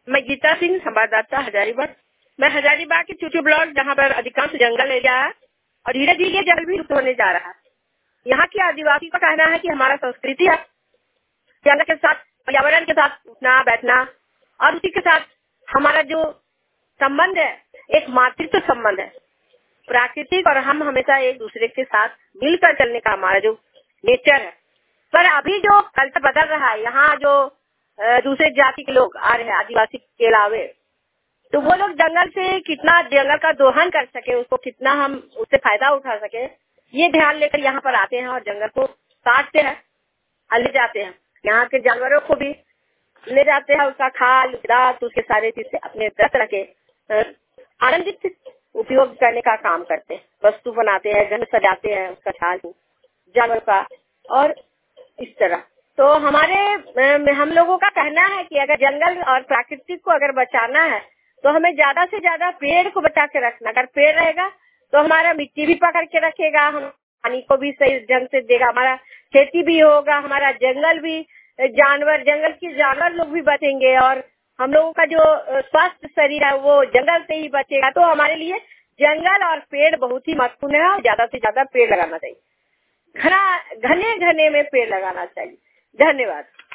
मैं गीता सिंह, संवाददाता हजारीबाग। मैं हजारीबाग की चूचू ब्लॉक, जहाँ पर अधिकांश जंगल एरिया है और धीरे धीरे जंगल भी लुप्त होने जा रहा है। यहाँ की आदिवासी का कहना है कि हमारा संस्कृति है जंगल के साथ, पर्यावरण के साथ उठना बैठना, और उसी के साथ हमारा जो संबंध है एक मातृत्व संबंध है, प्राकृतिक, और हम हमेशा एक दूसरे के साथ मिलकर चलने का हमारा जो नेचर है। पर अभी जो कल्चर बदल रहा है, यहाँ जो दूसरे जाति के लोग आ रहे हैं आदिवासी के अलावे, तो वो लोग जंगल से कितना जंगल का दोहन कर सके, उसको कितना हम उससे फायदा उठा सके, ये ध्यान लेकर यहाँ पर आते हैं और जंगल को काटते हैं और ले जाते हैं। यहाँ के जानवरों को भी ले जाते हैं, उसका खाल दांत उसके सारे चीज से अपने तरह के आनंदित उपयोग करने का काम करते हैं। वस्तु बनाते हैं, घर सजाते हैं, उसका खाल जानवर का, और इस तरह। तो हम लोगों का कहना है कि अगर जंगल और प्राकृतिक को अगर बचाना है तो हमें ज्यादा से ज्यादा पेड़ को बचा के रखना। अगर पेड़ रहेगा तो हमारा मिट्टी भी पकड़ के रखेगा, हम पानी को भी सही ढंग से देगा, हमारा खेती भी होगा, हमारा जंगल भी, जंगल के जानवर लोग भी बचेंगे, और हम लोगों का जो स्वस्थ शरीर है वो जंगल से ही बचेगा। तो हमारे लिए जंगल और पेड़ बहुत ही महत्वपूर्ण है और ज्यादा से ज्यादा पेड़ लगाना चाहिए, घने घने में पेड़ लगाना चाहिए। धन्यवाद।